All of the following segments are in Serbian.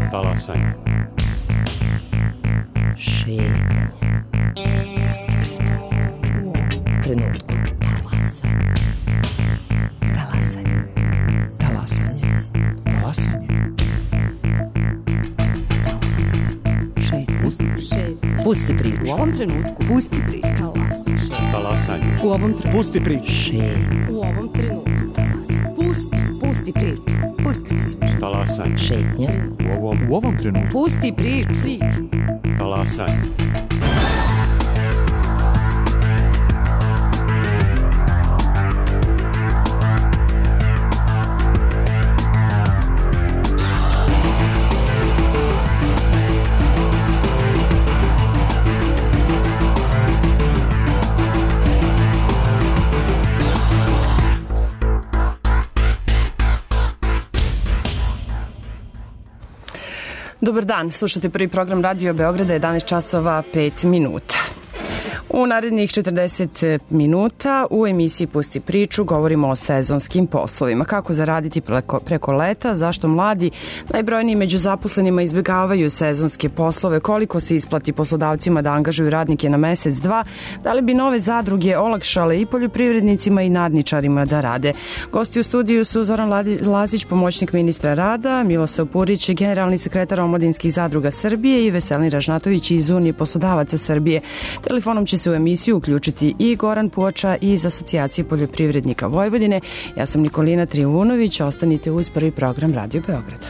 Talasanje. Šetnje. Pusti priču. U ovom trenutku. Talasanje. Talasanje. Talasanje. Talasanje. Šetnje. Pusti priču. U ovom trenutku. Pusti priču. Talasanje. U ovom trenutku. Pusti priču. Šetnje. U ovom trenutku. Talasanje. Pusti priču. Pusti priču. Talasanje. Šetnje. U ovom trenutku. Pusti priču. Talasanje. Dobar dan, slušate prvi program Radio Beograda, 11 časova 5 minuta. U narednih 40 minuta u emisiji Pusti priču govorimo o sezonskim poslovima. Kako zaraditi preko leta, zašto mladi, najbrojniji među zaposlenima, izbjegavaju sezonske poslove, koliko se isplati poslodavcima da angažuju radnike na mesec, dva, da li bi nove zadruge olakšale i poljoprivrednicima i nadničarima da rade. Gosti u studiju su Zoran Lazić, pomoćnik ministra rada, Milosav Purić, generalni sekretar Omladinskih zadruga Srbije i Veselin Ražnatović iz Unije poslodavaca Srbije. Telefonom će se u emisiju uključiti i Goran Puoča iz Asocijacije poljoprivrednika Vojvodine. Ja sam Nikolina Trivunović, ostanite uz prvi program Radio Beograda.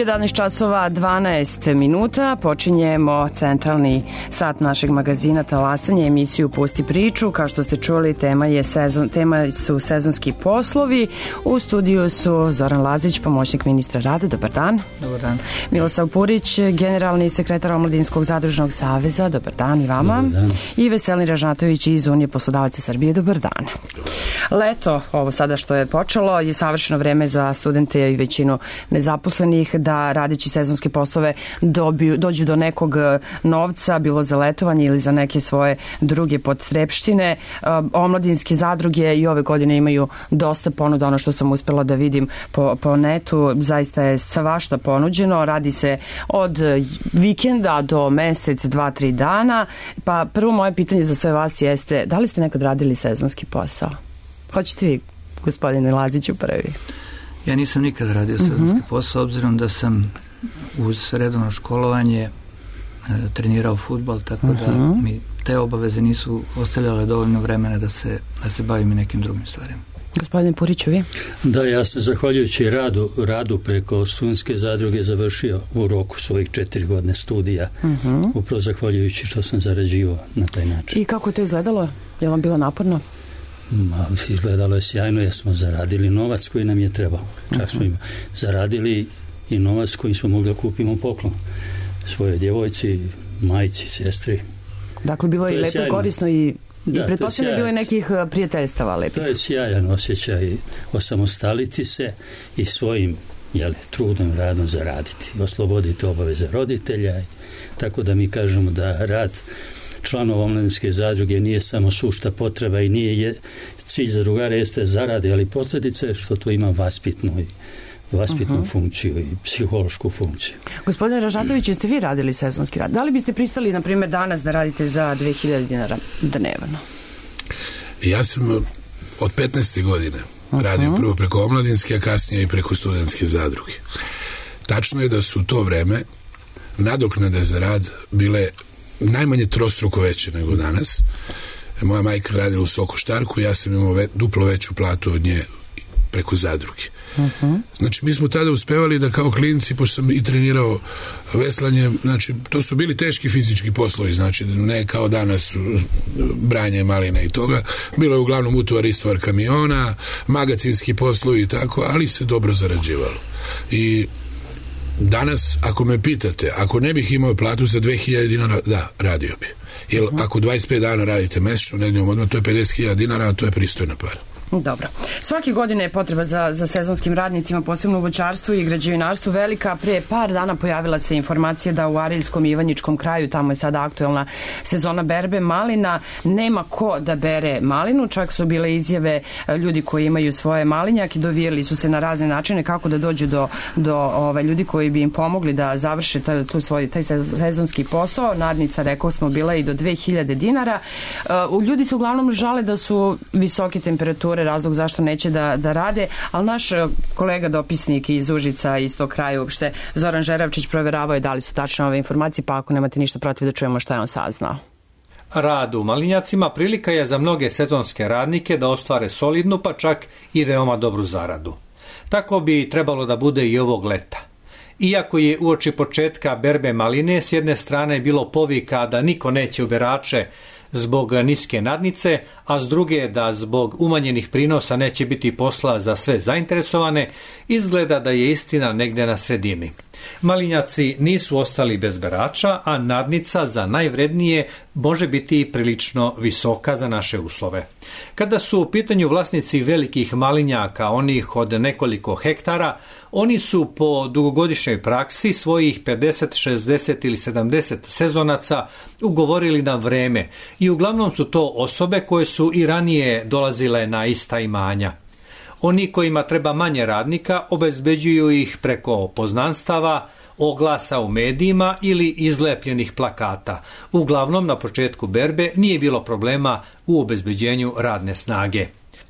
11 časova 12 minuta počinjemo centralni sat našeg magazina Talasanje, emisiju Pusti priču. Kao što ste čuli, tema su sezonski poslovi. U studiju su Zoran Lazić, pomoćnik ministra rada. Dobar dan. Dobar dan. Milosav Purić, generalni sekretar Omladinskog zadružnog saveza. Dobar dan i vama. Dobar dan. I Veselin Ražnatović iz Unije poslodavaca Srbije. Dobar dan. Leto, ovo sada što je počelo, je savršeno vreme za studente i većinu nezaposlenih da radeći sezonske poslove dođu do nekog novca, bilo za letovanje ili za neke svoje druge potrepštine. Omladinske zadruge i ove godine imaju dosta ponuda, ono što sam uspela da vidim po netu, zaista je svašta ponuđeno, radi se od vikenda do mesec, 2-3 dana. Pa prvo moje pitanje za sve vas jeste, da li ste nekad radili sezonski posao? Hoćete vi, gospodine Laziću, prvi? Ja nisam nikad radio sezonski posao, obzirom da sam uz redovno školovanje trenirao fudbal, tako da mi te obaveze nisu ostavljale dovoljno vremena da se bavim i nekim drugim stvarima. Gospodine Puriću, vi? Da, ja sam zahvaljujući radu preko studentske zadruge završio u roku svojih 4 godine studija, upravo zahvaljujući što sam zarađivao na taj način. I kako je to izgledalo? Je vam bilo naporno? Izgledalo je sjajno, jer smo zaradili novac koji nam je trebao. Čak smo im zaradili i novac koji smo mogli da kupimo poklon svoje djevojci, majci, sestri. Dakle, bilo je i lepo i korisno i pretpostavljeno je bilo i nekih prijateljstava lepih. To je sjajan osjećaj, osamostaliti se i svojim trudom, radom zaraditi, osloboditi obaveze roditelja. Tako da mi kažemo da rad članova omladinske zadruge nije samo sušta potreba i nije cilj zadrugara jeste zarade, ali posljedica je što to ima vaspitnu funkciju i psihološku funkciju. Gospodine Ražnatović, jeste vi radili sezonski rad? Da li biste pristali, na primjer, danas da radite za 2000 dinara dnevno? Ja sam od 15. godine radio prvo preko omladinske, a kasnije i preko studentske zadruge. Tačno je da su u to vreme nadoknade za rad bile najmanje trostruko veće nego danas. Moja majka radila u Sokoštarku, ja sam imao duplo veću platu od nje preko zadruge. Znači, mi smo tada uspevali da kao klinci, pošto sam i trenirao veslanje, znači, to su bili teški fizički poslovi, znači, ne kao danas branje malina i toga. Bilo je uglavnom utovar, istovar kamiona, magacinski poslovi i tako, ali se dobro zarađivalo. I danas, ako me pitate, ako ne bih imao platu za 2000 dinara, da, radio bi. Jer ako 25 dana radite mesečno, nedjeljom odmah, to je 50.000 dinara, a to je pristojna para. Dobro. Svake godine je potreba za sezonskim radnicima, posebno u voćarstvu i građevinarstvu, velika. Prije par dana pojavila se informacija da u Arilskom i Ivanjičkom kraju, tamo je sada aktuelna sezona berbe malina, nema ko da bere malinu. Čak su bile izjave ljudi koji imaju svoje malinjake, dovijeli su se na razne načine kako da dođu do ljudi koji bi im pomogli da završe taj sezonski posao. Nadnica, rekao smo, bila i do 2000 dinara. Ljudi se uglavnom žale da su visoke temperature razlog zašto neće da rade, ali naš kolega dopisnik iz Užica, iz tog kraja uopšte, Zoran Žeravčić, proveravao je da li su tačne ove informacije, pa ako nemate ništa protiv da čujemo šta je on saznao. Rad u malinjacima prilika je za mnoge sezonske radnike da ostvare solidnu, pa čak i veoma dobru zaradu. Tako bi trebalo da bude i ovog leta. Iako je uoči početka berbe maline s jedne strane bilo povika da niko neće u berače zbog niske nadnice, a s druge da zbog umanjenih prinosa neće biti posla za sve zainteresovane, izgleda da je istina negde na sredini. Malinjaci nisu ostali bez berača, a nadnica za najvrednije može biti prilično visoka za naše uslove. Kada su u pitanju vlasnici velikih malinjaka, onih od nekoliko hektara, oni su po dugogodišnjoj praksi svojih 50, 60 ili 70 sezonaca ugovorili na vreme i uglavnom su to osobe koje su i ranije dolazile na ista imanja. Oni kojima treba manje radnika obezbeđuju ih preko poznanstava, oglasa u medijima ili izlepljenih plakata. Uglavnom, na početku berbe nije bilo problema u obezbeđenju radne snage.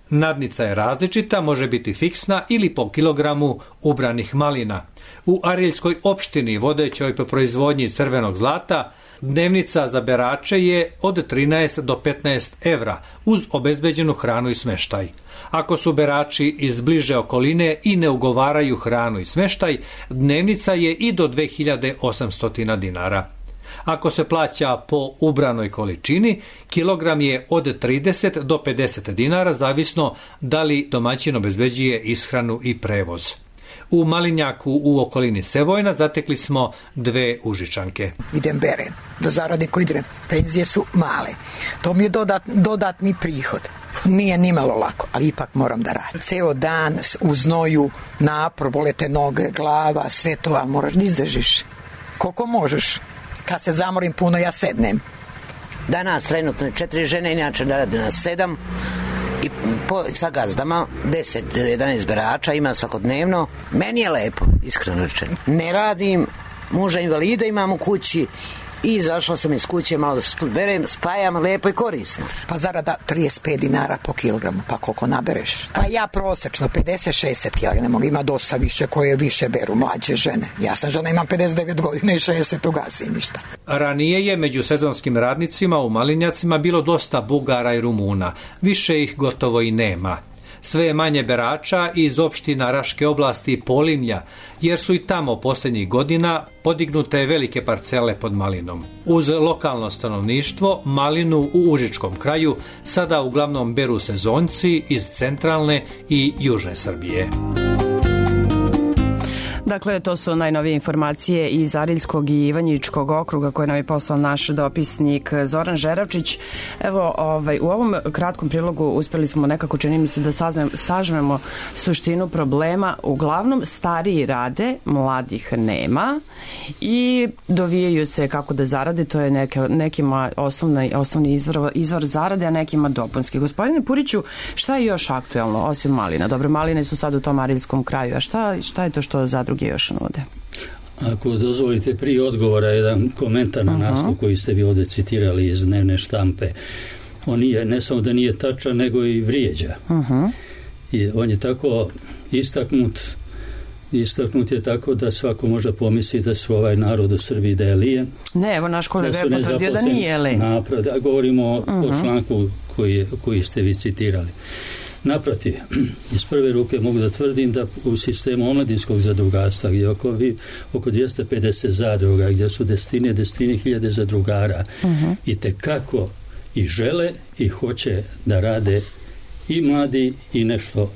Nadnica je različita, može biti fiksna ili po kilogramu ubranih malina. U Ariljskoj opštini, vodećoj po proizvodnji crvenog zlata, dnevnica za berače je od 13 do 15 evra uz obezbeđenu hranu i smeštaj. Ako su berači iz bliže okoline i ne ugovaraju hranu i smeštaj, dnevnica je i do 2800 dinara. Ako se plaća po ubranoj količini, kilogram je od 30 do 50 dinara, zavisno da li domaćin obezbeđuje ishranu i prevoz. U Malinjaku u okolini Sevojna zatekli smo 2 Užičanke. Idem berem, do zarade koji idem, penzije su male. To mi je dodatni prihod. Nije nimalo lako, ali ipak moram da radim. Ceo dan u znoju, napor, bole te noge, glava, sve to, ali moraš da izdržiš. Koliko možeš. Kad se zamorim puno, ja sednem. Danas trenutno je 4 žene, inače da radi nas 7. I sa gazdama 10-11 berača ima svakodnevno. Meni je lepo, iskreno rečeno. Ne radim, muža invalida imam u kući i izašla sam iz kuće, malo da se berem, spajam, lepo i korisno. Pa zarada 35 dinara po kilogramu, pa koliko nabereš? Pa ja prosečno 50-60 kilograma, ima dosta više koje više beru, mlađe žene. Ja sam žena, imam 59 godina i 60 ugasim ništa. Ranije je među sezonskim radnicima u Malinjacima bilo dosta Bugara i Rumuna, više ih gotovo i nema. Sve je manje berača iz opština Raške oblasti i Polimlja, jer su i tamo posljednjih godina podignute velike parcele pod malinom. Uz lokalno stanovništvo, malinu u Užičkom kraju sada uglavnom beru sezonci iz centralne i južne Srbije. Dakle, to su najnovije informacije iz Ariljskog i Ivanjičkog okruga koje nam je poslao naš dopisnik Zoran Žeravčić. Evo, u ovom kratkom prilogu uspjeli smo nekako, čini mi se, da sažmemo suštinu problema. Uglavnom, stariji rade, mladih nema i dovijaju se kako da zarade, to je nekima osnovni izvor zarade, a nekima dopunski. Gospodine Puriću, šta je još aktuelno, osim malina? Dobro, maline su sad u tom Ariljskom kraju, a šta je to što zadruge još nude? Ako dozvolite prije odgovora jedan komentar na naslov koji ste vi ovdje citirali iz dnevne štampe. On nije, ne samo da nije tačan, nego i vrijeđa. I on je tako istaknut je tako da svako može pomisliti da su ovaj narod u Srbiji da je lijen. Ne, evo naš kolega je potvrdio da nije lijen. Govorimo o članku koji ste vi citirali. Naprotiv, iz prve ruke mogu da tvrdim da u sistemu omladinskog zadrugarstva gdje oko 250 zadruga, gdje su desetine hiljade zadrugara i tekako i žele i hoće da rade i mladi i nešto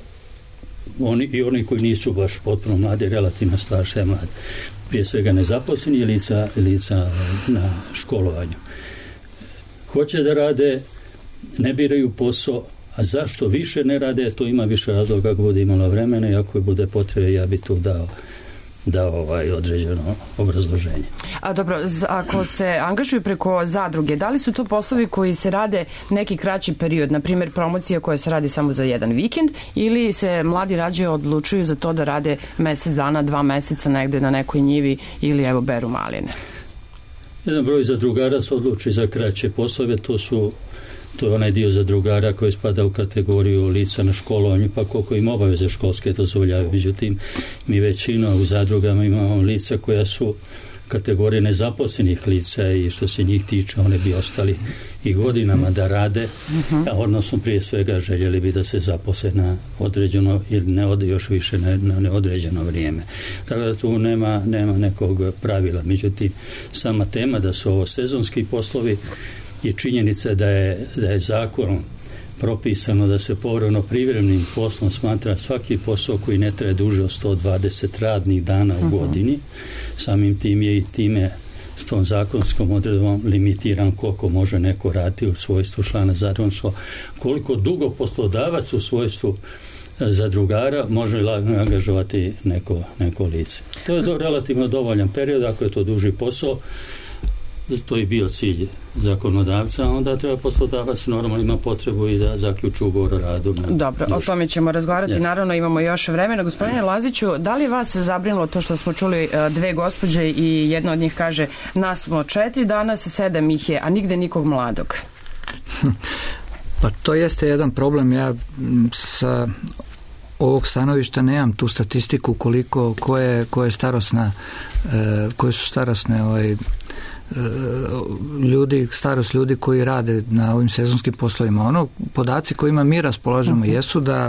oni koji nisu baš potpuno mladi, relativno starše mladi. Prije svega nezaposleni i lica na školovanju. Hoće da rade, ne biraju posao. A zašto više ne rade, to ima više razloga kako bude imalo vremena i ako bude potrebe, ja bi tu dao određeno obrazloženje. A dobro, ako se angažuju preko zadruge, da li su to poslovi koji se rade neki kraći period, na primjer promocija koja se radi samo za jedan vikend, ili se mladi rađe odlučuju za to da rade mjesec dana, 2 meseca negde na nekoj njivi ili evo beru maline? Jedan broj zadrugara se odluči za kraće poslove, to je onaj dio zadrugara koji spada u kategoriju lica na školovanju, pa koliko im obaveze školske dozvoljavaju. Međutim, mi većina u zadrugama imamo lica koja su kategorije nezaposlenih lica i što se njih tiče, one bi ostali i godinama da rade, odnosno prije svega željeli bi da se zaposle na određeno ili ne ode još više na neodređeno vrijeme. Tako da tu nema nekog pravila. Međutim, sama tema da su ovo sezonski poslovi i činjenica da je zakonom propisano da se povremeno privremenim poslom smatra svaki posao koji ne traje duže od 120 radnih dana u godini. Samim tim je i time s tom zakonskom odredbom limitiran koliko može neko raditi u svojstvu člana zadrugarstva, koliko dugo poslodavac u svojstvu zadrugara može angažovati neko lice. To je relativno dovoljan period, ako je to duži posao. To je bio cilj zakonodavca, onda treba poslodavac normalno ima potrebu i da zaključi ugovor o radu. Dobro, o tome ćemo razgovarati, naravno imamo još vremena. Gospodine Laziću, da li vas zabrinulo to što smo čuli 2 gospođe i jedna od njih kaže nas smo 4 danas, 7 ih je, a nigde nikog mladog? Pa to jeste jedan problem. Ja sa ovog stanovišta nemam tu statistiku koliko, koje su starosne starost ljudi koji rade na ovim sezonskim poslovima. Podaci kojima mi raspolažemo jesu da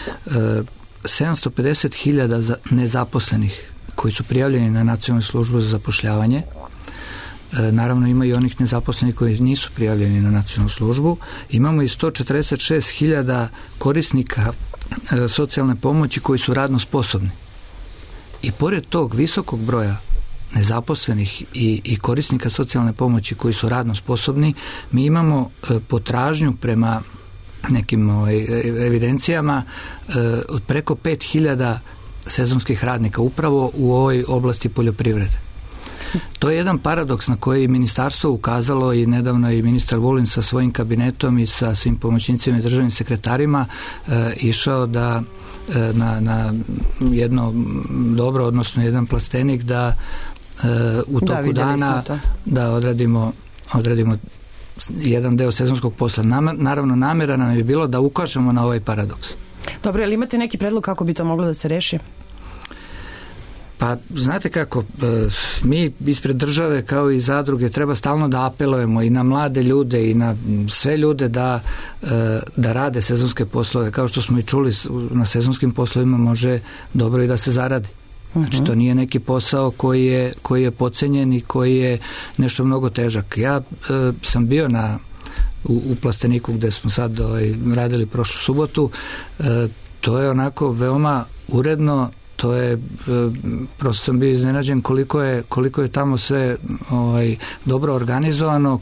750.000 nezaposlenih koji su prijavljeni na Nacionalnu službu za zapošljavanje. Naravno ima i onih nezaposlenih koji nisu prijavljeni na nacionalnu službu. Imamo i 146.000 korisnika socijalne pomoći koji su radno sposobni. I pored tog visokog broja nezaposlenih i korisnika socijalne pomoći koji su radno sposobni, mi imamo potražnju prema nekim evidencijama od preko 5.000 sezonskih radnika upravo u ovoj oblasti poljoprivrede. To je jedan paradoks na koji je ministarstvo ukazalo i nedavno i ministar Vulin sa svojim kabinetom i sa svim pomoćnicima i državnim sekretarima išao da na jedno dobro, odnosno jedan plastenik da u toku dana da odradimo jedan deo sezonskog posla. Naravno, namera nam je bilo da ukažemo na ovaj paradoks. Dobro, ali imate neki predlog kako bi to moglo da se reši? Pa, znate kako, mi ispred države kao i zadruge treba stalno da apelujemo i na mlade ljude i na sve ljude da rade sezonske poslove. Kao što smo i čuli, na sezonskim poslovima može dobro i da se zaradi. Znači, to nije neki posao koji je podcenjen i koji je nešto mnogo težak. Ja sam bio u plasteniku gde smo sad radili prošlu subotu. To je onako veoma uredno. To je, prosto sam bio iznenađen koliko je tamo sve dobro organizovano,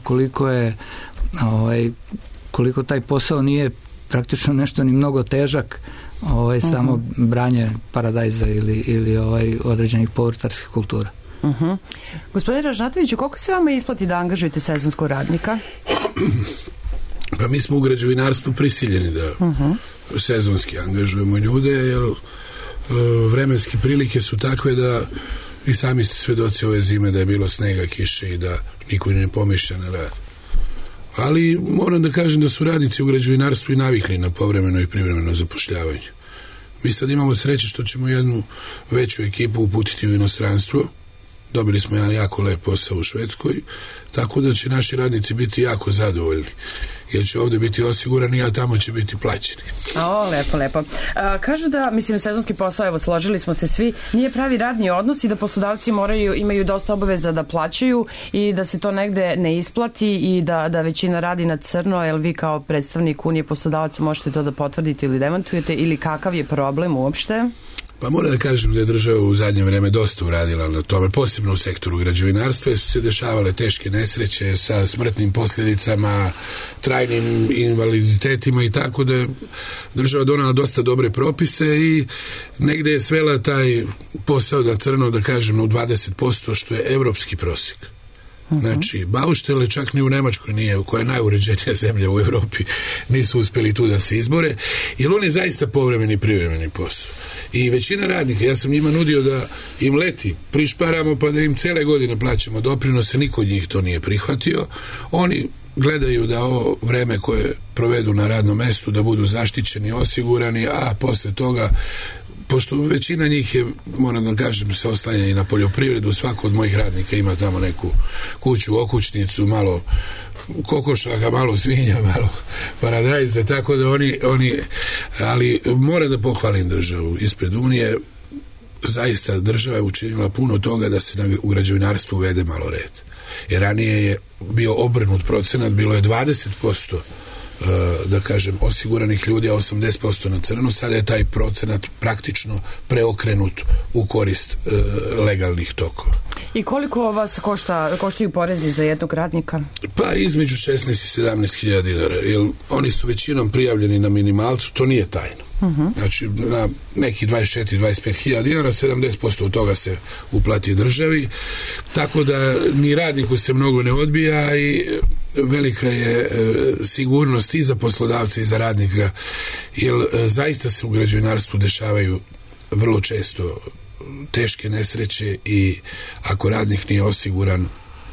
koliko taj posao nije praktično nešto ni mnogo težak, samo branje paradajza ili određenih povrtarskih kultura. Gospodine Ražnatoviću, koliko se vama isplati da angažujete sezonskog radnika? Pa mi smo u građevinarstvu prisiljeni da sezonski angažujemo ljude, jer vremenske prilike su takve da i sami ste svedoci ove zime da je bilo snega, kiše i da niko ne pomišlja na rad. Ali moram da kažem da su radnici u građevinarstvu i navikli na povremeno i privremeno zapošljavanje. Mi sad imamo sreće što ćemo jednu veću ekipu uputiti u inostranstvo. Dobili smo jedan jako lep posao u Švedskoj, tako da će naši radnici biti jako zadovoljni, jer će ovde biti osigurani, a tamo će biti plaćeni. Lepo. Kažu da, sezonski posao, evo, složili smo se svi, nije pravi radni odnos i da poslodavci imaju dosta obaveza da plaćaju i da se to negde ne isplati i da većina radi na crno, jer vi kao predstavnik Unije poslodavaca možete to da potvrdite ili demantujete, ili kakav je problem uopšte? Pa moram da kažem da je država u zadnje vreme dosta uradila na tome, posebno u sektoru građevinarstva, jer su se dešavale teške nesreće sa smrtnim posljedicama, trajnim invaliditetima i tako da je država donela dosta dobre propise i negde je svela taj posao na crno, da kažem, u 20%, što je evropski prosjek. Znači, bauštele čak ni u Nemačkoj nije, koja je najuređenija zemlja u Evropi, nisu uspeli tu da se izbore, jer on je zaista povremeni i privremeni posao. I većina radnika, ja sam njima nudio da im leti prišparamo pa da im cele godine plaćamo doprinose, niko od njih to nije prihvatio. Oni gledaju da ovo vreme koje provedu na radnom mestu da budu zaštićeni, osigurani, a posle toga, pošto većina njih je, moram da kažem, se oslanja i na poljoprivredu, svako od mojih radnika ima tamo neku kuću, okućnicu, malo kokošaka, malo svinja, malo paradajza, tako da oni ali moram da pohvalim državu ispred Unije, zaista država je učinila puno toga da se u građevinarstvu uvede malo red. Jer ranije je bio obrnut procenat, bilo je 20% da kažem osiguranih ljudi, a 80% na crno. Sada je taj procenat praktično preokrenut u korist legalnih tokova. I koliko vas koštaju porezi za jednog radnika? Pa između 16 i 17.000 dinara, jer oni su većinom prijavljeni na minimalcu, to nije tajno. Znači na nekih 24-25.000 dinara, 70% od toga se uplati državi, tako da ni radniku se mnogo ne odbija i velika je sigurnost i za poslodavca i za radnika, jer zaista se u građevinarstvu dešavaju vrlo često teške nesreće i ako radnik nije osiguran,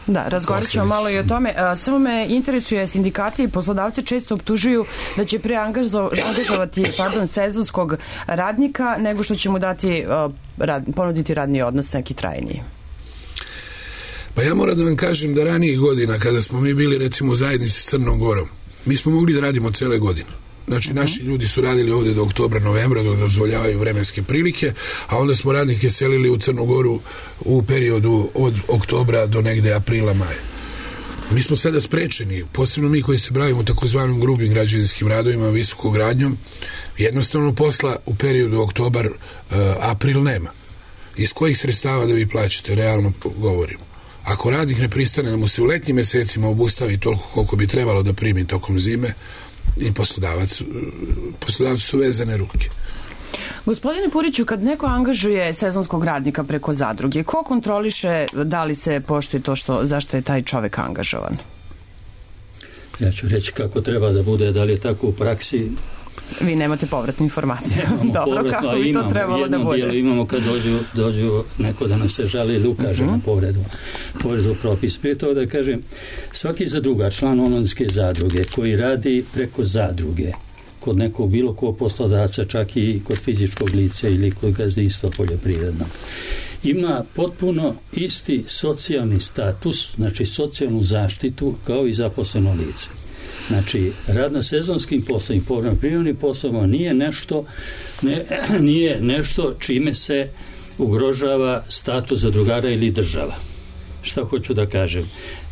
Da, razgovarat ćemo malo i o tome. Samo me interesuje, sindikati i poslodavci često optužuju da će angažovati sezonskog radnika nego što će mu dati ponuditi radni odnos neki trajniji. Pa ja moram da vam kažem da ranijih godina, kada smo mi bili recimo u zajednici s Crnom Gorom, mi smo mogli da radimo cele godine. Znači, naši ljudi su radili ovdje do oktobra, novembra, dok dozvoljavaju vremenske prilike, a onda smo radnike selili u Crnu Goru u periodu od oktobra do negde aprila, maja. Mi smo sada sprečeni, posebno mi koji se bavimo takozvanim grubim građevinskim radovima, visokogradnjom, jednostavno posla u periodu oktobar, april nema. Iz kojih sredstava da vi plaćate, realno govorimo. Ako radnik ne pristane da mu se u letnjim mesecima obustavi toliko koliko bi trebalo da primi tokom zime, i poslodavci su vezane ruke. Gospodine Puriću, kad neko angažuje sezonskog radnika preko zadruge, ko kontroliše da li se poštuje to zašto je taj čovek angažovan? Ja ću reći kako treba da bude, da li je tako u praksi. Vi nemate povratnu informaciju. Dobro, kako bi to trebalo da bude? Dijelo imamo kad dođu neko da nam se žali ili ukaže na povredu propisa. Prije toga da kažem, svaki zadrugar, član omladinske zadruge koji radi preko zadruge, kod nekog bilo kog poslodavca, čak i kod fizičkog lica ili kod gazdinstva poljoprivrednog, ima potpuno isti socijalni status, znači socijalnu zaštitu kao i zaposleno lice. Znači, rad na sezonskim poslovima, poljoprivrednim poslovima nije nešto čime se ugrožava status zadrugara ili država. Šta hoću da kažem?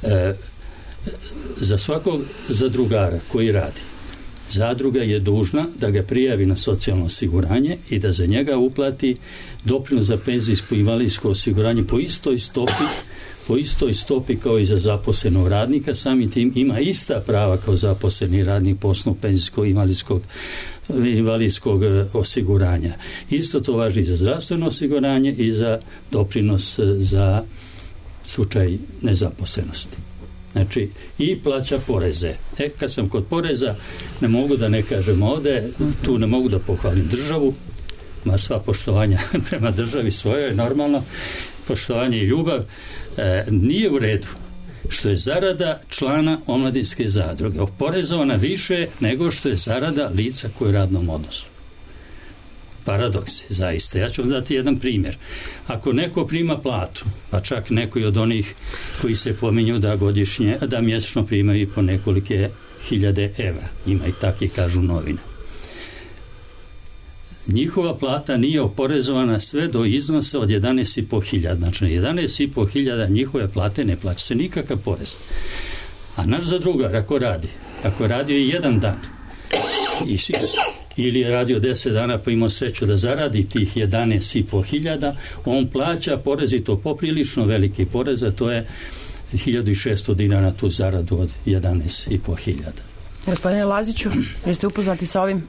Za svakog zadrugara koji radi, zadruga je dužna da ga prijavi na socijalno osiguranje i da za njega uplati doprinos za penzijsko i invalidsko osiguranje po istoj stopi kao i za zaposlenog radnika, samim tim ima ista prava kao zaposleni radnik po osnovu penzijskog i invalidskog osiguranja. Isto to važi i za zdravstveno osiguranje i za doprinos za slučaj nezaposlenosti. Znači, i plaća poreze. Kad sam kod poreza, ne mogu da ne kažem ovde, tu ne mogu da pohvalim državu, ma sva poštovanja prema državi svojoj, normalno, poštovanje i ljubav, nije u redu što je zarada člana omladinske zadruge oporezovana više nego što je zarada lica koji je u radnom odnosu. Paradoks je, zaista. Ja ću vam dati jedan primjer. Ako neko prima platu, pa čak neko od onih koji se pominju da mjesečno primaju po nekolike hiljade evra, ima i takvi kažu novine, njihova plata nije oporezovana sve do iznosa od 11.500. Znači, 11.500 njihove plate ne plaća se nikakav porez. A naš zadrugar, ako je radio i jedan dan ili je radio 10 dana pa imao sreću da zaradi tih 11.500, on plaća porez i to poprilično veliki porez, a to je 1.600 dinara na tu zaradu od 11.500. Gospodine Laziću, jeste upoznati sa ovim?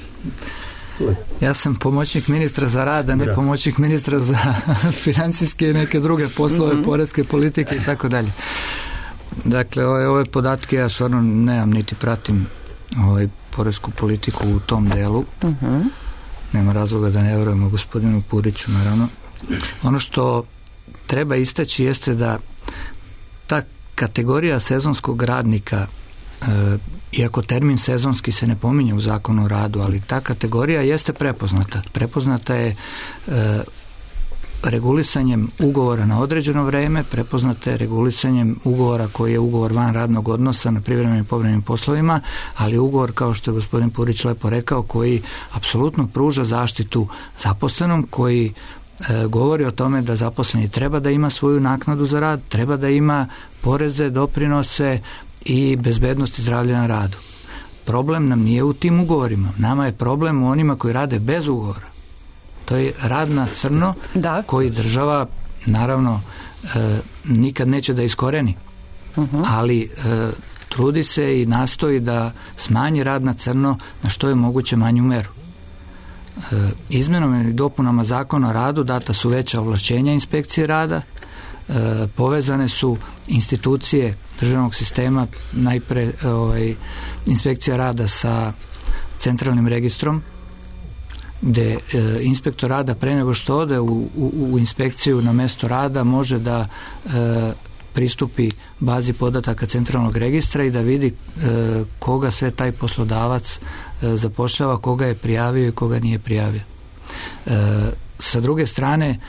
Ja sam pomoćnik ministra za rad, a ne pomoćnik ministra za financijske i neke druge poslove, poreske politike i tako dalje. Dakle, ove podatke ja stvarno nemam niti pratim poresku politiku u tom delu. Nema razloga da ne vjerujemo gospodinu Puriću, naravno. Ono što treba istaći jeste da ta kategorija sezonskog radnika, iako termin sezonski se ne pominje u Zakonu o radu, ali ta kategorija jeste prepoznata. Prepoznata je regulisanjem ugovora na određeno vreme, prepoznata je regulisanjem ugovora koji je ugovor van radnog odnosa na privremenim i povremenim poslovima, ali ugovor, kao što je gospodin Purić lepo rekao, koji apsolutno pruža zaštitu zaposlenom, koji govori o tome da zaposleni treba da ima svoju naknadu za rad, treba da ima poreze, doprinose i bezbednost i zdravlje na radu. Problem nam nije u tim ugovorima. Nama je problem u onima koji rade bez ugovora. To je rad na crno koji država naravno nikad neće da iskoreni. Ali trudi se i nastoji da smanji rad na crno na što je moguće manju meru. Izmenom i dopunama Zakona o radu data su veća ovlašćenja inspekcije rada, povezane su institucije državnog sistema, najpre inspekcija rada sa centralnim registrom, gde inspektor rada pre nego što ode u inspekciju na mesto rada može da pristupi bazi podataka centralnog registra i da vidi koga sve taj poslodavac zapošljava, koga je prijavio i koga nije prijavio. Sa druge strane,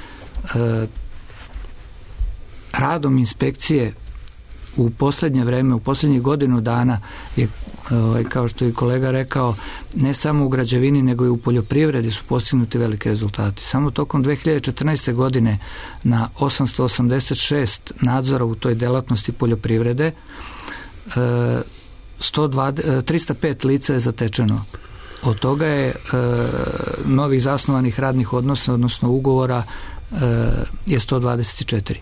radom inspekcije u posljednje vreme, u posljednjih godinu dana je, kao što je kolega rekao, ne samo u građevini nego i u poljoprivredi su postignuti velike rezultati. Samo tokom 2014. godine na 886 nadzora u toj delatnosti poljoprivrede 305 lica je zatečeno. Od toga je novih zasnovanih radnih odnosa, odnosno ugovora je 124.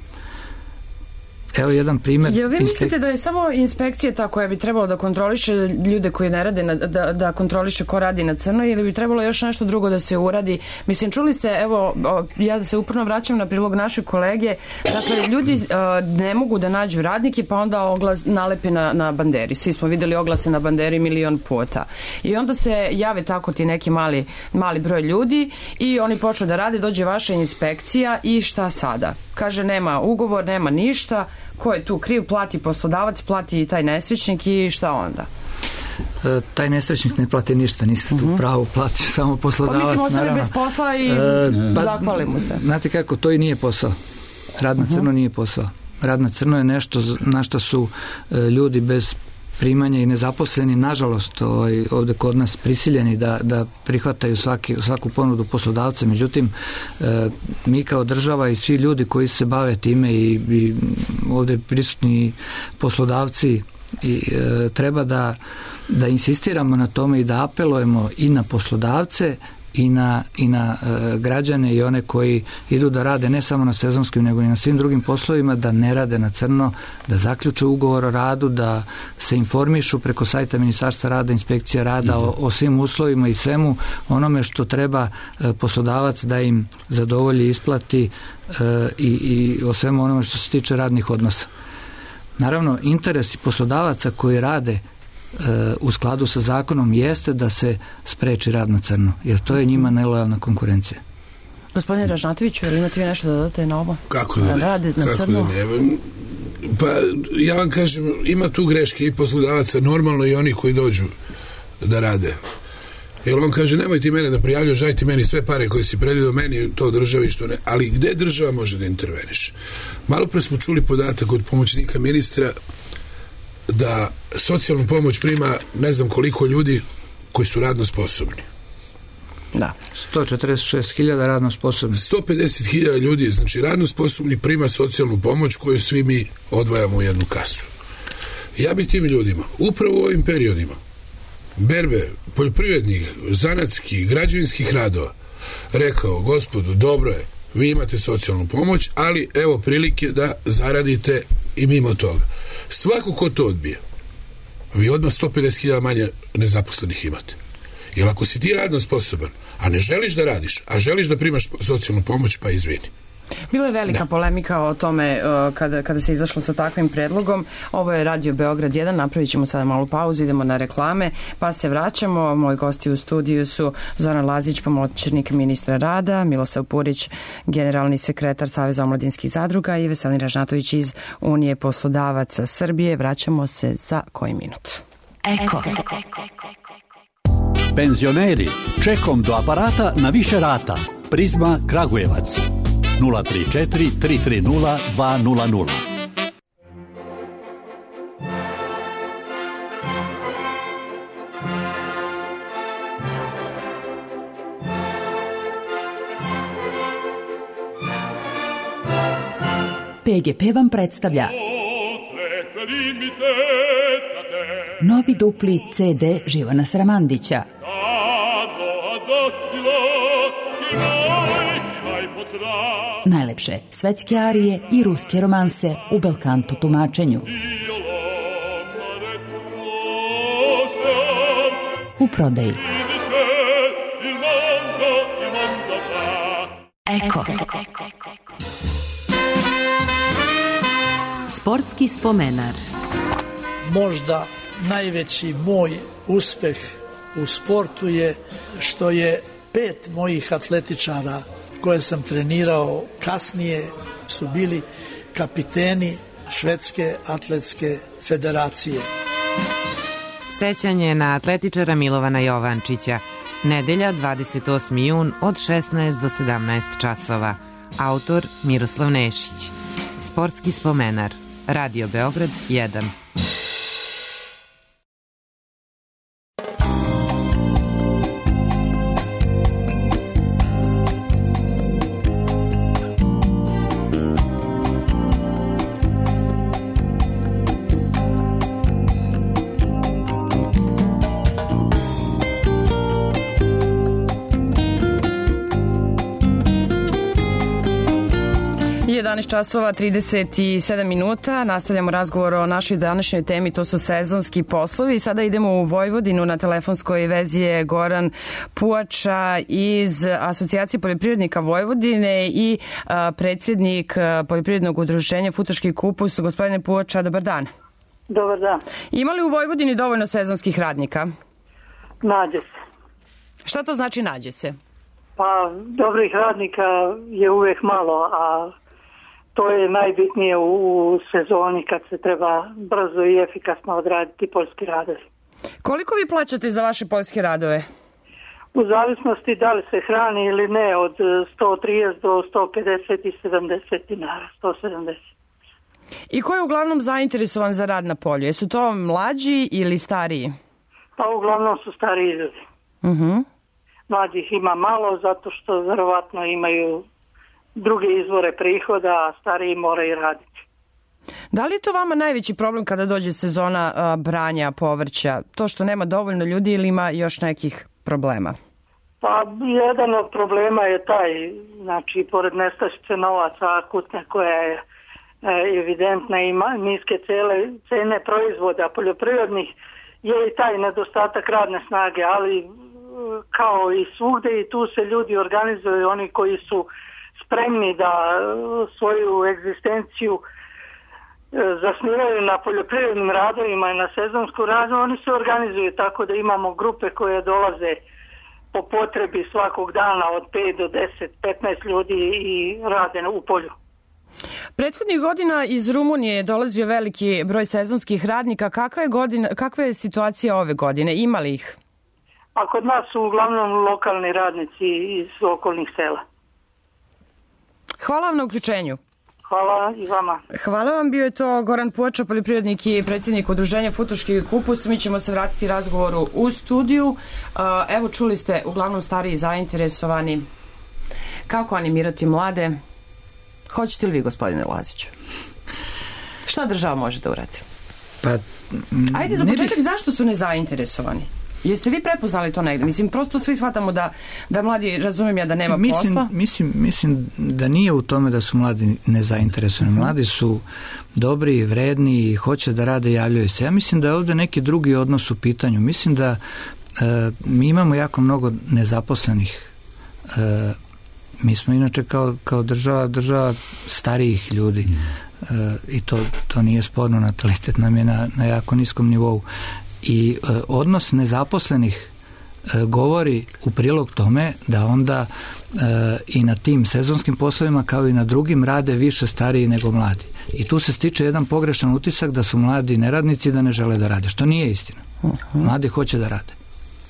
Evo jedan primjer. Jel vi mislite da je samo inspekcija ta koja bi trebalo da kontroliše ljude koji ne rade, da kontroliše ko radi na crno, ili bi trebalo još nešto drugo da se uradi? Mislim, čuli ste, evo, ja da se upravo vraćam na prilog naše kolege, dakle, ljudi ne mogu da nađu radnike, pa onda oglas nalepe na banderi. Svi smo videli oglase na banderi milion puta. I onda se jave tako ti neki mali broj ljudi i oni počnu da rade, dođe vaša inspekcija i šta sada? Kaže, nema ugovor, nema ništa, ko je tu kriv, plati poslodavac, plati taj nesrećnik i šta onda? Taj nesrećnik ne plati ništa, niste tu pravo, plati samo poslodavac. Pa mislim, ostane bez posla i zahvali mu se. Znate kako, to i nije posao. Rad na crno nije posao. Rad na crno je nešto na što su ljudi bez primanja i nezaposleni, nažalost, ovdje kod nas prisiljeni da prihvataju svaku ponudu poslodavca. Međutim, mi kao država i svi ljudi koji se bave time i ovdje prisutni poslodavci treba da insistiramo na tome i da apelujemo i na poslodavce i na građane i one koji idu da rade ne samo na sezonskim nego i na svim drugim poslovima, da ne rade na crno, da zaključe ugovor o radu, da se informišu preko sajta Ministarstva rada, inspekcija rada o svim uslovima i svemu onome što treba poslodavac da im zadovolji, isplati i o svemu onome što se tiče radnih odnosa. Naravno, interesi poslodavaca koji rade u skladu sa zakonom jeste da se spreči rad na crno, jer to je njima nelojalna konkurencija. Gospodine Ražnatoviću, ili imate vi nešto da dodate na ovo? Kako da ne? Rade na crno? Pa ja vam kažem, ima tu greške i poslodavaca, normalno i oni koji dođu da rade. Jer on kaže, nemoj ti mene da prijavljaš, daj ti meni sve pare koje si predvidio, meni to državi što ne. Ali gde država može da interveniš? Malo pre smo čuli podatak od pomoćnika ministra da socijalnu pomoć prima ne znam koliko ljudi koji su radno sposobni. Da. 146.000 radno sposobni. 150.000 ljudi, znači radno sposobni, prima socijalnu pomoć koju svi mi odvajamo u jednu kasu. Ja bi tim ljudima, upravo u ovim periodima berbe poljoprivrednih, zanatskih, građevinskih radova, rekao, gospodu, dobro je, vi imate socijalnu pomoć, ali evo prilike da zaradite i mimo toga. Svako ko to odbije, vi odmah 150.000 manje nezaposlenih imate. Jer ako si ti radno sposoban, a ne želiš da radiš, a želiš da primaš socijalnu pomoć, pa izvini. Bila je velika polemika o tome kada se izašlo sa takvim predlogom. Ovo je Radio Beograd 1, napravit ćemo sada malu pauzu, idemo na reklame, pa se vraćamo. Moji gosti u studiju su Zoran Lazić, pomoćnik ministra rada, Milosav Purić, generalni sekretar Saveza omladinskih zadruga i Veselin Ražnatović iz Unije poslodavaca Srbije. Vraćamo se za koji minut. Eko. Penzioneri, čekom do aparata na više rata. Prizma Kragujevac. 034 330 200. PGP vam predstavlja novi dupli CD Živana Sramandića. Najlepše svetske arije i ruske romanse u belkanto tumačenju. U prodaji. Eko. Sportski spomenar. Možda najveći moj uspeh u sportu je što je 5 mojih atletičara koje sam trenirao kasnije su bili kapiteni Švedske atletske federacije. Sećanje na atletičara Milovana Jovančića. Nedelja 28. jun od 16 do 17 časova. Autor Miroslav Nešić. Sportski spomenar. Radio Beograd 1. Časova 37 minuta. Nastavljamo razgovor o našoj današnjoj temi, to su sezonski poslovi. Sada idemo u Vojvodinu, na telefonskoj vezi je Goran Puača iz Asocijacije poljoprivrednika Vojvodine i predsjednik poljoprivrednog udruženja Futoški kupus. Gospodine Puača, dobar dan. Dobar dan. Ima li u Vojvodini dovoljno sezonskih radnika? Nađe se. Šta to znači nađe se? Pa dobrih radnika je uvijek malo, a to je najbitnije u sezoni kad se treba brzo i efikasno odraditi poljski radovi. Koliko vi plaćate za vaše poljske radove? U zavisnosti da li se hrani ili ne, od 130 do 150 i 70 dinara, 170. I ko je uglavnom zainteresovan za rad na polju? Jesu to mlađi ili stariji? Pa uglavnom su stariji ljudi. Mlađih ima malo zato što verovatno imaju druge izvore prihoda, a stariji moraju raditi. Da li je to vama najveći problem kada dođe sezona branja povrća? To što nema dovoljno ljudi ili ima još nekih problema? Pa jedan od problema je taj, znači pored nestašice novaca akutne koja je evidentna i niske cene proizvoda poljoprivrednih, je i taj nedostatak radne snage, ali kao i svugde i tu se ljudi organizuju, oni koji su spremni da svoju egzistenciju zasnivaju na poljoprivrednim radovima i na sezonsku radu, oni se organizuju tako da imamo grupe koje dolaze po potrebi svakog dana od 5 do 10, 15 ljudi i rade u polju. Prethodnih godina iz Rumunije je dolazio veliki broj sezonskih radnika. Kakva je situacija ove godine? Ima li ih? A kod nas su uglavnom lokalni radnici iz okolnih sela. Hvala vam na uključenju. Hvala i vama. Hvala vam, bio je to Goran Puača, poljoprivrednik i predsjednik udruženja Futoški kupus. Mi ćemo se vratiti razgovoru u studiju. Evo, čuli ste, uglavnom stariji zainteresovani. Kako animirati mlade? Hoćete li vi, gospodine Laziću? Šta država može da uradi? Pa, ajde, za početak, zašto su nezainteresovani? Jeste vi prepoznali to negdje? Mislim, prosto svi shvatamo da mladi, razumijem ja, da nema posla. Mislim da nije u tome da su mladi nezainteresovani. Mladi su dobri, vredni i hoće da rade, javljaju se. Ja mislim da je ovdje neki drugi odnos u pitanju. Mislim da mi imamo jako mnogo nezaposlenih. Mi smo inače kao država starijih ljudi i to nije sporno, natalitet nam je na jako niskom nivou. I odnos nezaposlenih govori u prilog tome da onda i na tim sezonskim poslovima kao i na drugim rade više stariji nego mladi. I tu se stiče jedan pogrešan utisak da su mladi neradnici, da ne žele da rade, što nije istina. Mladi hoće da rade.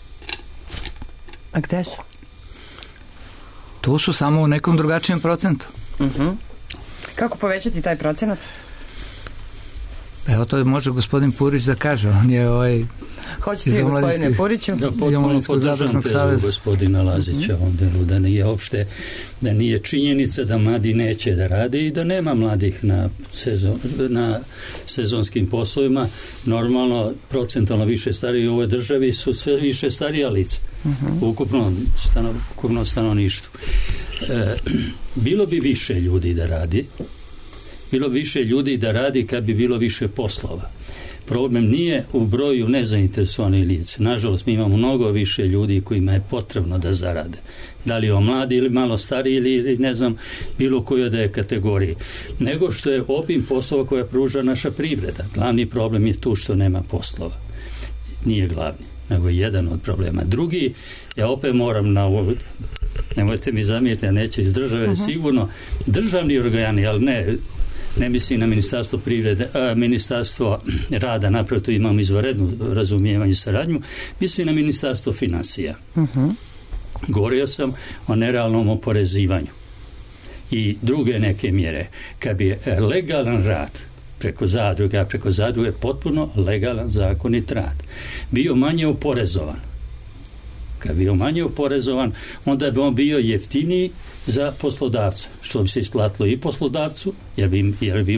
A gde su? Tu su samo u nekom drugačijem procentu. Kako povećati taj procenat? Evo, to može gospodin Purić da kaže. On je Hoćete vi, gospodine Puriću? Da, potpuno podržam tezu gospodina Lazića da nije opšte, da nije činjenica da mladi neće da rade i da nema mladih na sezonskim poslovima. Normalno, procentalno više stariji u ovoj državi su sve više starija lica u ukupnom stanovništvu. Bilo bi više ljudi da radi, bilo bi više ljudi da radi kad bi bilo više poslova. Problem nije u broju nezainteresovanih lica. Nažalost, mi imamo mnogo više ljudi kojima je potrebno da zarade. Da li je mladi ili malo stariji ili ne znam bilo kojoj da je kategoriji. Nego što je obim poslova koja pruža naša privreda. Glavni problem je tu što nema poslova. Nije glavni, nego je jedan od problema. Drugi, ja opet moram na ovo, nemojte mi zamijeti, ja neće iz države, sigurno državni organi, ali ne ne mislim na Ministarstvo privrede, Ministarstvo rada, napravo tu imamo izvanredno razumijevanje i saradnju, mislim na Ministarstvo financija. Govorio sam o nerealnom oporezivanju i druge neke mjere. Kad bi legalan rad preko zadruge potpuno legalan zakonit rad bio manje oporezovan, kad bi bio manje oporezovan, onda bi on bio jeftiniji za poslodavca, što bi se isplatilo i poslodavcu, jer bi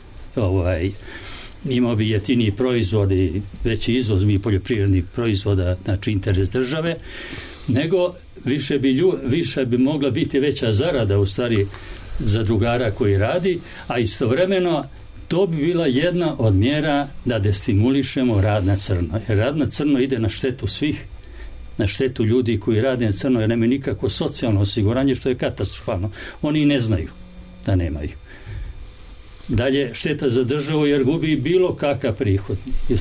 imao bi jeftiniji proizvod i veći izvoz poljoprivrednih proizvoda, znači interes države, nego više bi mogla biti veća zarada u stvari zadrugara koji radi, a istovremeno to bi bila jedna od mjera da destimulišemo rad na crno. Jer rad na crno ide na štetu svih, na štetu ljudi koji rade na crno, jer nemaju nikakvo socijalno osiguranje, što je katastrofalno. Oni i ne znaju da nemaju. Dalje, šteta za državu jer gubi bilo kakav prihod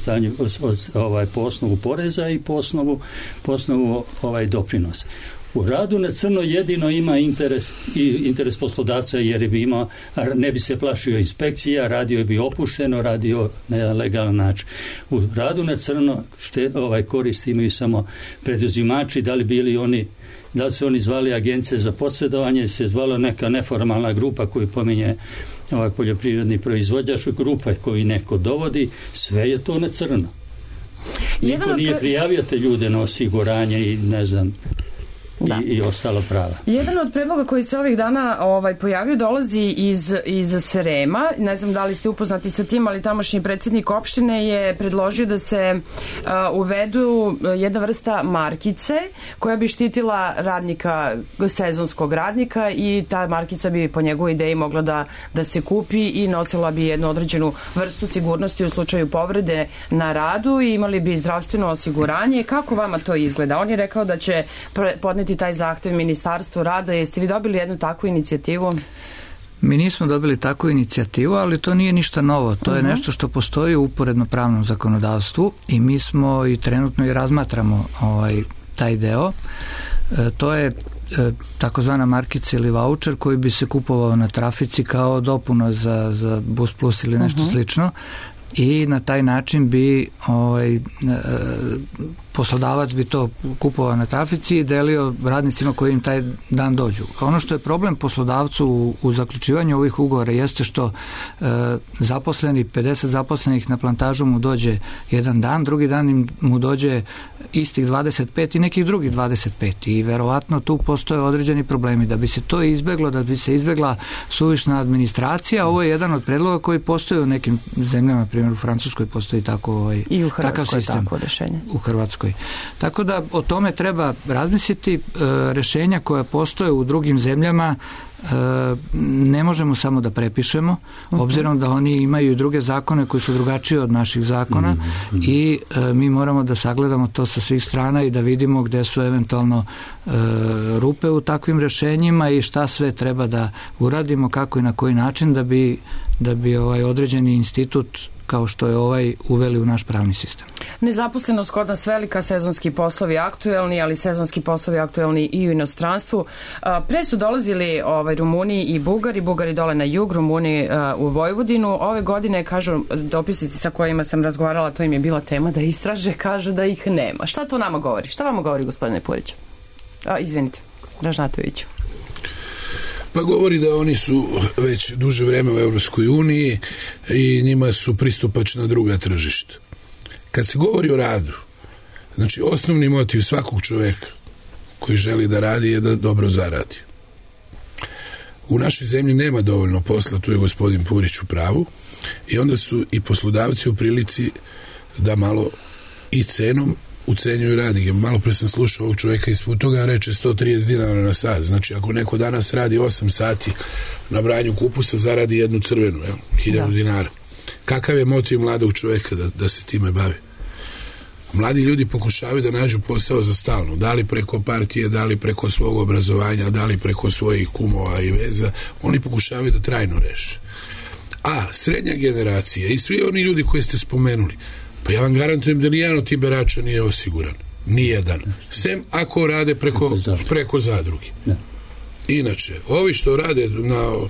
po osnovu poreza i po osnovu doprinosa. U radu na crno jedino ima interes poslodavca, jer ne bi se plašio inspekcija, radio bi opušteno, radio na jedan legalan način. U radu na crno korist imaju samo preduzimači, da li su oni zvali agencije za posredovanje, se zvala neka neformalna grupa koju pominje poljoprivredni proizvođač, grupa koju neko dovodi, sve je to na crno. Niko nije prijavio te ljude na osiguranje i ne znam, i ostalo prava. Jedan od predloga koji se ovih dana pojavio dolazi iz Srema. Ne znam da li ste upoznati sa tim, ali tamošnji predsjednik opštine je predložio da se uvedu jedna vrsta markice koja bi štitila radnika, sezonskog radnika, i ta markica bi po njegovoj ideji mogla da se kupi i nosila bi jednu određenu vrstu sigurnosti u slučaju povrede na radu i imali bi zdravstveno osiguranje. Kako vama to izgleda? On je rekao da će podneti taj zahtev Ministarstvu rada. Jeste vi dobili jednu takvu inicijativu? Mi nismo dobili takvu inicijativu, ali to nije ništa novo. To je nešto što postoji u uporedno pravnom zakonodavstvu i mi smo i trenutno i razmatramo taj deo. To je takozvana markica ili voucher koji bi se kupovao na trafici kao dopuna za Bus Plus ili nešto slično, i na taj način bi poslodavac bi to kupovao na trafici i delio radnicima koji im taj dan dođu. Ono što je problem poslodavcu u zaključivanju ovih ugovora jeste što 50 zaposlenih na plantažu mu dođe jedan dan, drugi dan mu dođe istih 25 i nekih drugih 25 i verovatno tu postoje određeni problemi. Da bi se to izbeglo, da bi se izbegla suvišna administracija, ovo je jedan od predloga koji postoji u nekim zemljama, na primjer u Francuskoj postoji takav sistem. Tako rešenje. U Hrvatskoj. Tako da o tome treba razmisliti. Rešenja koja postoje u drugim zemljama ne možemo samo da prepišemo, obzirom da oni imaju i druge zakone koji su drugačiji od naših zakona i mi moramo da sagledamo to sa svih strana i da vidimo gde su eventualno rupe u takvim rešenjima i šta sve treba da uradimo, kako i na koji način da bi određeni institut kao što je uveli u naš pravni sistem. Nezaposlenost kod nas velika, sezonski poslovi aktuelni, ali sezonski poslovi aktuelni i u inostranstvu. Pre su dolazili Rumuni i Bugari dole na jug, Rumuni u Vojvodinu. Ove godine, kažu dopisnici sa kojima sam razgovarala, to im je bila tema da istraže, kažu da ih nema. Šta to nama govori? Šta vama govori, gospodine Purić? Izvinite, Ražnatoviću. Pa govori da oni su već duže vreme u Evropskoj uniji i njima su pristupačna druga tržišta. Kad se govori o radu, znači osnovni motiv svakog čoveka koji želi da radi je da dobro zaradi. U našoj zemlji nema dovoljno posla, tu je gospodin Purić u pravu, i onda su i poslodavci u prilici da malo i cenom ucenjuju radnike. Malo pre sam slušao ovog čoveka ispod toga, reče 130 dinara na sat. Znači, ako neko danas radi 8 sati na branju kupusa, zaradi jednu crvenu, 1000 dinara. Kakav je motiv mladog čoveka da se time bavi? Mladi ljudi pokušavaju da nađu posao za stalno, da li preko partije, da li preko svog obrazovanja, da li preko svojih kumova i veza, oni pokušavaju da trajno reše. A srednja generacija i svi oni ljudi koji ste spomenuli, pa ja vam garantujem da nijedan od tih berača nije osiguran. Nijedan. Sem ako rade preko zadruge. Inače, ovi što rade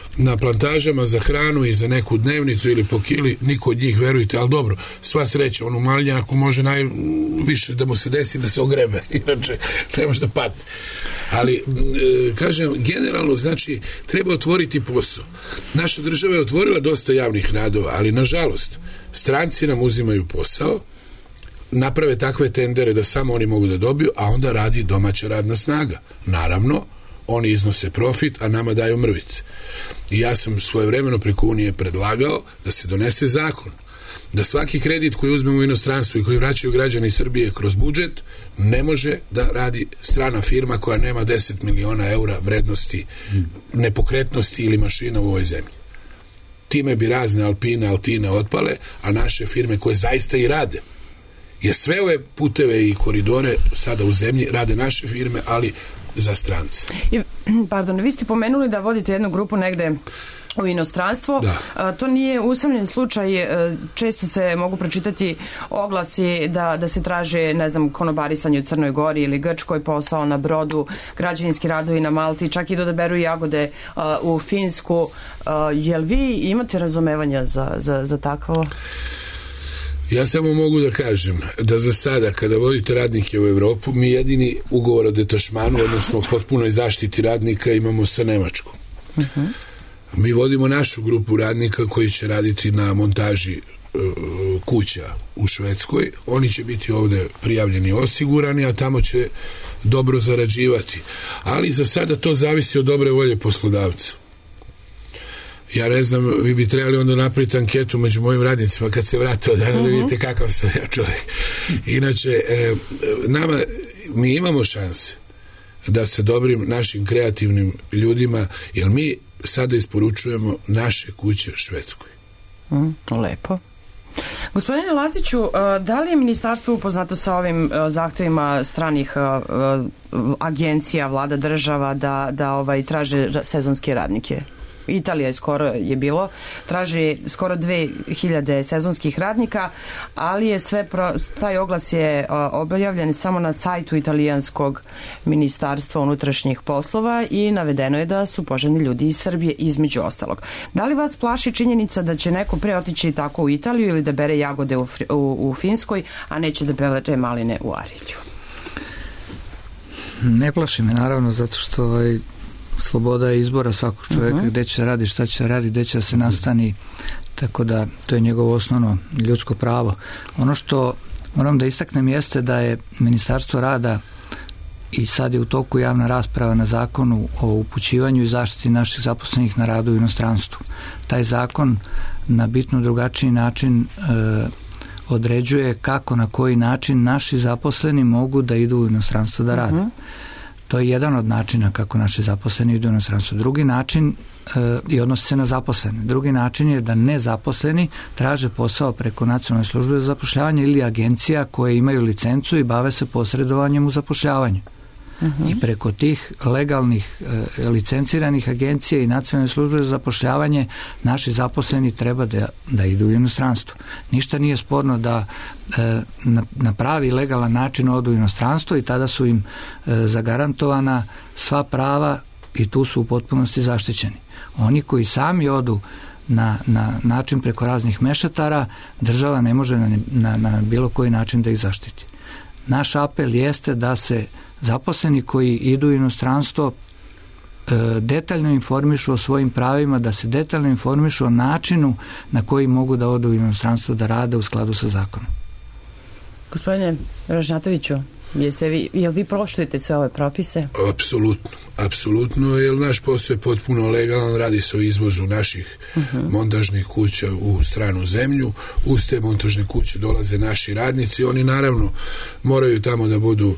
na plantažama za hranu i za neku dnevnicu ili po kili, niko od njih, verujte, ali dobro, sva sreća, on u Malinjaku može najviše da mu se desi da se ogrebe, inače ne može da pati. Ali, kažem, generalno, znači, treba otvoriti posao. Naša država je otvorila dosta javnih radova, ali, nažalost, stranci nam uzimaju posao, naprave takve tendere da samo oni mogu da dobiju, a onda radi domaća radna snaga. Naravno, oni iznose profit, a nama daju mrvice. I ja sam svojevremeno preko Unije predlagao da se donese zakon, da svaki kredit koji uzmemo u inostranstvu i koji vraćaju građani Srbije kroz budžet, ne može da radi strana firma koja nema 10 miliona eura vrednosti nepokretnosti ili mašina u ovoj zemlji. Time bi razne Altine otpale, a naše firme koje zaista i rade, jer sve ove puteve i koridore sada u zemlji rade naše firme, ali za strance. Pardon, vi ste pomenuli da vodite jednu grupu negde u inostranstvo. To nije usamljen slučaj, često se mogu pročitati oglasi da se traže, ne znam, konobarisanje u Crnoj Gori ili Grčkoj, posao na brodu, građevinski radovi na Malti, čak i da odaberu jagode u Finsku. Jel vi imate razumevanja za takvo? Ja samo mogu da kažem da za sada, kada vodite radnike u Evropu, mi jedini ugovor o detašmanu, odnosno o potpunoj zaštiti radnika, imamo sa Nemačkom. Mi vodimo našu grupu radnika koji će raditi na montaži kuća u Švedskoj. Oni će biti ovde prijavljeni i osigurani, a tamo će dobro zarađivati. Ali za sada to zavisi od dobre volje poslodavca. Ja ne znam, vi bi trebali onda napraviti anketu među mojim radnicima kad se vrate od dana da vidite kakav sam ja čovjek. Inače, mi imamo šanse da se dobrim našim kreativnim ljudima, jer mi sada isporučujemo naše kuće Švedskoj. Lepo. Gospodine Laziću, da li je ministarstvo upoznato sa ovim zahtevima stranih agencija, vlada država da traže sezonske radnike? Italija skoro je bilo, traži skoro 2000 sezonskih radnika, ali je taj oglas je objavljen samo na sajtu italijanskog ministarstva unutrašnjih poslova i navedeno je da su poželjni ljudi iz Srbije, između ostalog. Da li vas plaši činjenica da će neko pre otići tako u Italiju ili da bere jagode u Finskoj, a neće da bere maline u Arilju? Ne plaši me, naravno, zato što sloboda je izbora svakog čovjeka, gde će se radi, šta će se radi, gde će da se nastani, tako da to je njegovo osnovno ljudsko pravo. Ono što moram da istaknem jeste da je Ministarstvo rada i sad je u toku javna rasprava na zakonu o upućivanju i zaštiti naših zaposlenih na radu u inostranstvu. Taj zakon na bitno drugačiji način određuje kako, na koji način naši zaposleni mogu da idu u inostranstvo da rade. To je jedan od načina kako naši zaposleni idu u inostranstvo. Drugi način i odnosi se na zaposlene. Drugi način je da nezaposleni traže posao preko Nacionalne službe za zapošljavanje ili agencija koje imaju licencu i bave se posredovanjem u zapošljavanju. I preko tih legalnih licenciranih agencija i Nacionalne službe za zapošljavanje naši zaposleni treba da idu u inostranstvo. Ništa nije sporno da na pravi legalan način odu u inostranstvo i tada su im zagarantovana sva prava i tu su u potpunosti zaštićeni. Oni koji sami odu na način preko raznih mešetara, država ne može na bilo koji način da ih zaštiti. Naš apel jeste da se zaposleni koji idu u inostranstvo detaljno informišu o svojim pravima, da se detaljno informišu o načinu na koji mogu da odu u inostranstvo da rade u skladu sa zakonom. Gospodine Ražnatoviću, jel vi poštujete sve ove propise? Apsolutno, jer naš posao je potpuno legalan, radi se o izvozu naših montažnih kuća u stranu zemlju, uz te montažne kuće dolaze naši radnici, oni naravno moraju tamo da budu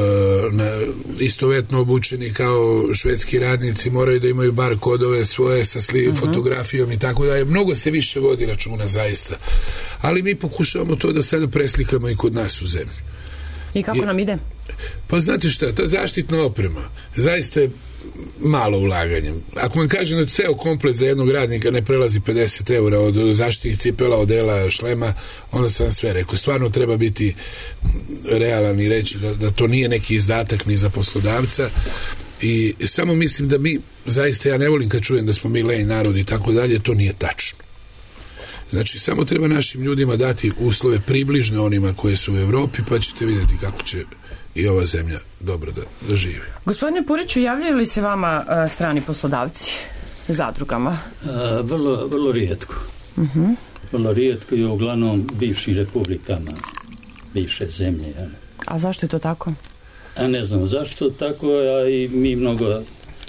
istovetno obučeni kao švedski radnici, moraju da imaju bar kodove svoje sa fotografijom i tako da je, mnogo se više vodi računa zaista, ali mi pokušavamo to da sada preslikamo i kod nas u zemlji. I kako nam ide? Pa znate šta, ta zaštitna oprema zaista je malo ulaganje. Ako vam kažem da ceo komplet za jednog radnika ne prelazi 50 eura od zaštitnih cipela, odela, šlema, onda sam vam sve rekao. Stvarno treba biti realan i reći da to nije neki izdatak ni za poslodavca. I samo mislim da mi, zaista ja ne volim kad čujem da smo mi lenj narod i tako dalje, to nije tačno. Znači, samo treba našim ljudima dati uslove približne onima koje su u Evropi, pa ćete vidjeti kako će i ova zemlja dobro da živi. Gospodine Puriću, javljaju li se vama strani poslodavci zadrugama? Vrlo rijetko. Vrlo rijetko i uglavnom bivšim republikama, bivše zemlje. Ja. A zašto je to tako? Ne znam zašto tako, a i mi mnogo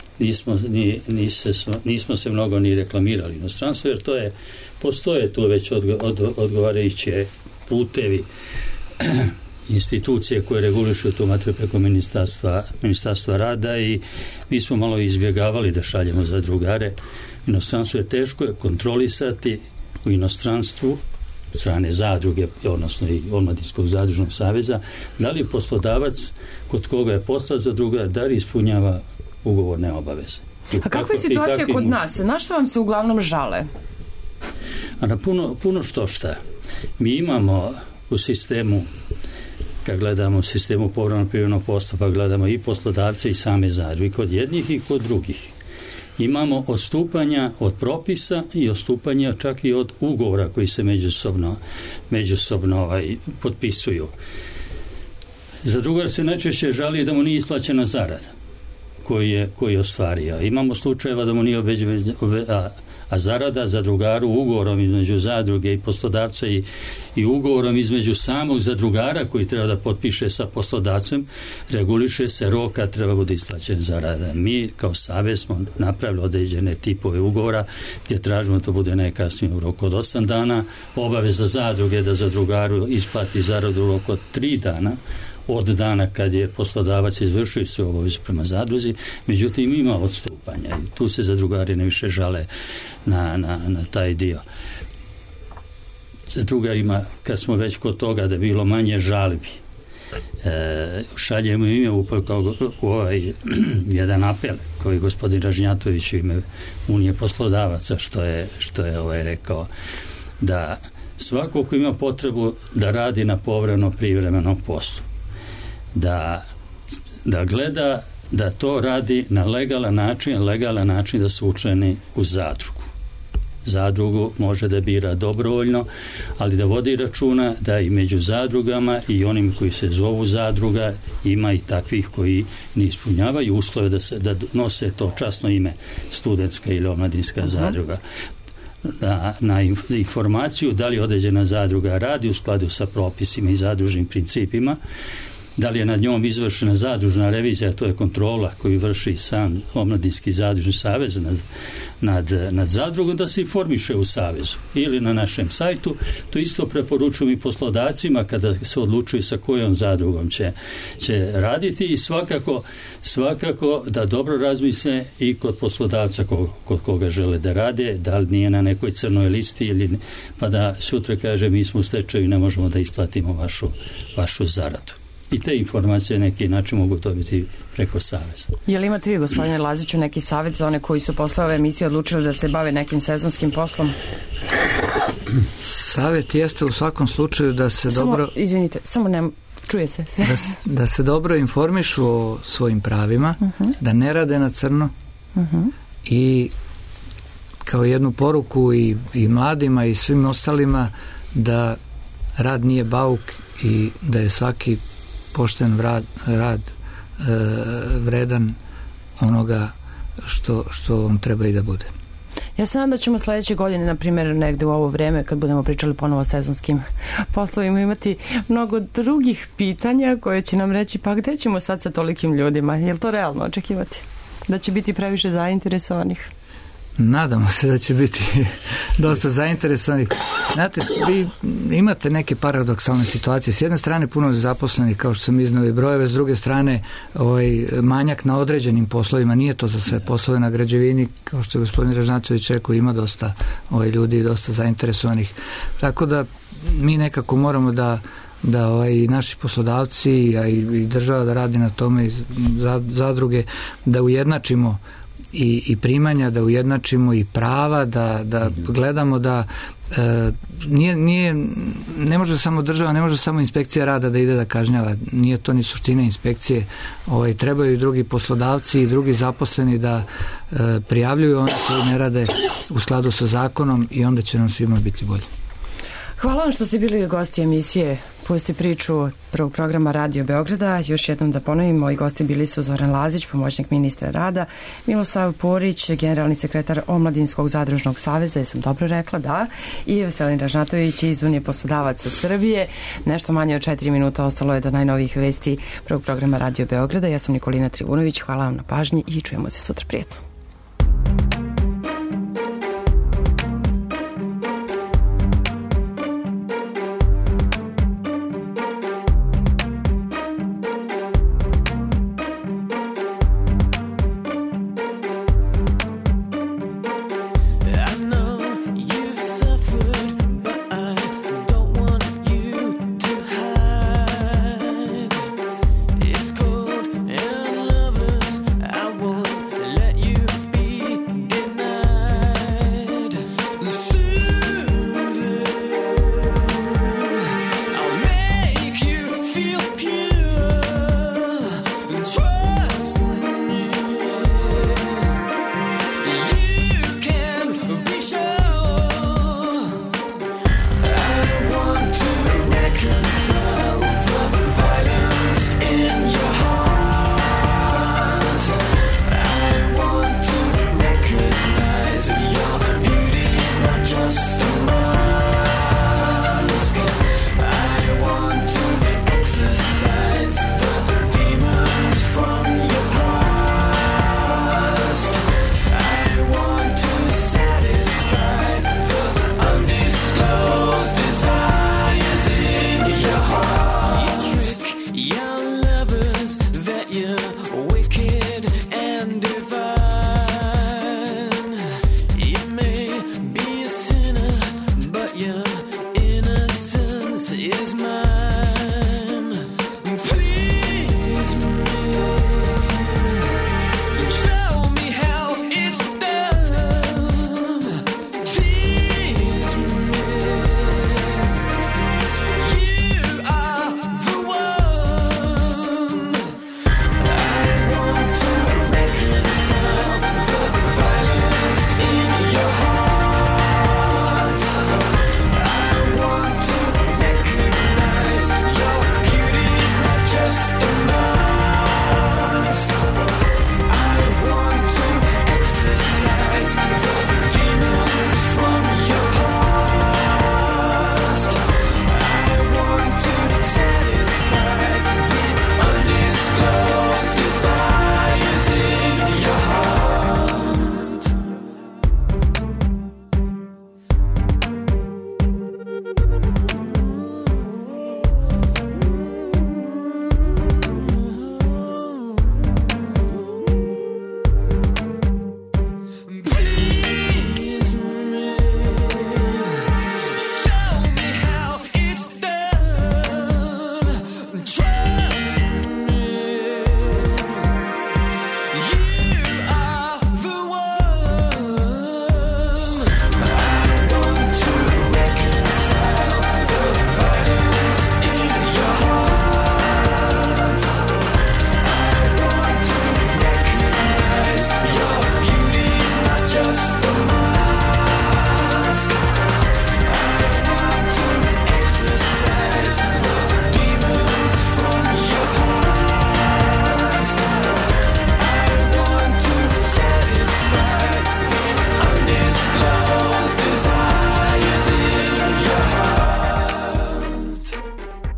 nismo se mnogo ni reklamirali u inostranstvu, jer postoje tu već odgovarajuće putevi, institucije koje regulišu tu materiju preko ministarstva rada i mi smo malo izbjegavali da šaljemo zadrugare. Inostranstvo je teško kontrolisati u inostranstvu strane zadruge, odnosno i Omladinskog zadružnog saveza, da li poslodavac kod koga je poslat zadrugar, da li ispunjava ugovorne obaveze. A kakva je situacija kod nas? Na što vam se uglavnom žale? A na puno šta. Mi imamo u sistemu, kad gledamo u sistemu povremenog privremenog posla, pa gledamo i poslodavce i same zadruge, kod jednih i kod drugih. Imamo odstupanja od propisa i odstupanja čak i od ugovora koji se međusobno potpisuju. Zadrugar se najčešće žali da mu nije isplaćena zarada koji je ostvario. Imamo slučajeva da mu nije a zarada zadrugaru ugovorom između zadruge i poslodavca i ugovorom između samog zadrugara koji treba da potpiše sa poslodavcem, reguliše se rok kad treba bude isplaćen zarada. Mi kao savez smo napravili određene tipove ugovora gdje tražimo da to bude najkasnije u roku od 8 dana, obaveza zadruge da zadrugaru isplati zaradu u roku od 3 dana od dana kad je poslodavac izvršio sve obavezu prema zadruzi, međutim ima odstupanja i tu se zadrugari najviše žale na taj dio. Zadrugarima, kad smo već kod toga da bilo manje žalbi, šaljemo ime u jedan apel koji gospodin Ražnjatović u ime Unije poslodavaca što je rekao, da svako ko ima potrebu da radi na povremeno privremenom poslu, da gleda da to radi na legalan način da se učlani u zadrugu. Zadrugu može da bira dobrovoljno, ali da vodi računa da i među zadrugama i onim koji se zovu zadruga ima i takvih koji ne ispunjavaju uslove da nose to časno ime studentska ili omladinska zadruga. Na informaciju da li određena zadruga radi u skladu sa propisima i zadružnim principima, da li je nad njom izvršena zadružna revizija, to je kontrola koju vrši sam Omladinski zadružni savez nad zadrugom, da se informiše u savezu ili na našem sajtu. To isto preporučujem i poslodavcima kada se odlučuju sa kojom zadrugom će raditi i svakako da dobro razmisle i kod poslodavca kod koga žele da rade, da li nije na nekoj crnoj listi pa da sutra kaže mi smo u stečaju i ne možemo da isplatimo vašu zaradu. I te informacije na neki način mogu dobiti preko saveza. Je li imate vi, gospodine Laziću, neki savjet za one koji su posle ove emisije odlučili da se bave nekim sezonskim poslom? Savjet jeste u svakom slučaju da se čuje se sve. Da se dobro informišu o svojim pravima, da ne rade na crno i kao jednu poruku i mladima i svim ostalima da rad nije bauk i da je svaki pošten rad vredan onoga što on treba i da bude. Ja se nadam da ćemo sledeće godine, na primjer, negde u ovo vreme, kad budemo pričali ponovo o sezonskim poslovima, imati mnogo drugih pitanja koje će nam reći pa gde ćemo sad sa tolikim ljudima? Je li to realno očekivati? Da će biti previše zainteresovanih? Nadamo se da će biti dosta zainteresovanih. Znate, vi imate neke paradoksalne situacije. S jedne strane puno zaposlenih, kao što sam iznao i brojeve, s druge strane manjak na određenim poslovima. Nije to za sve poslove na građevini, kao što je gospodin Ražnatović rekao, ima dosta ljudi, dosta zainteresovanih. Tako da mi nekako moramo da i naši poslodavci, a i država da radi na tome, i zadruge, da ujednačimo i primanja, da ujednačimo i prava, da gledamo da ne može samo država, ne može samo inspekcija rada da ide da kažnjava, nije to ni suština inspekcije, trebaju i drugi poslodavci i drugi zaposleni da prijavljuju one koji ne rade u skladu sa zakonom i onda će nam svima biti bolje. Hvala vam što ste bili gosti emisije Pusti priču prvog programa Radio Beograda. Još jednom da ponovim, moji gosti bili su Zoran Lazić, pomoćnik ministra rada, Milosav Porić, generalni sekretar Omladinskog zadružnog saveza, jesam dobro rekla, da, i Veselin Ražnatović iz Unije poslodavaca Srbije. Nešto manje od 4 minuta ostalo je do najnovijih vesti prvog programa Radio Beograda. Ja sam Nikolina Trivunović, hvala vam na pažnji i čujemo se sutra, prijetno.